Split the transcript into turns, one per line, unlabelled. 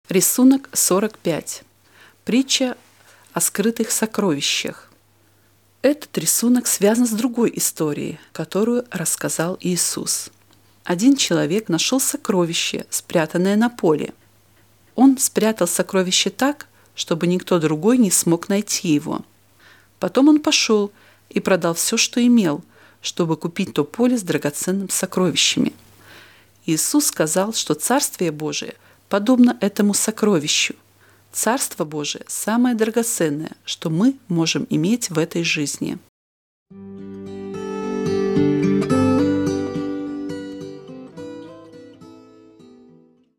Рисунок 45. Притча о скрытых сокровищах. Этот рисунок связан с другой историей, которую рассказал Иисус. Один человек нашел сокровище, спрятанное на поле. Он спрятал сокровище так, чтобы никто другой не смог найти его. Потом он пошел и продал все, что имел, чтобы купить то поле с драгоценными сокровищами. Иисус сказал, что Царствие Божие подобно этому сокровищу. Царство Божие – самое драгоценное, что мы можем иметь в этой жизни.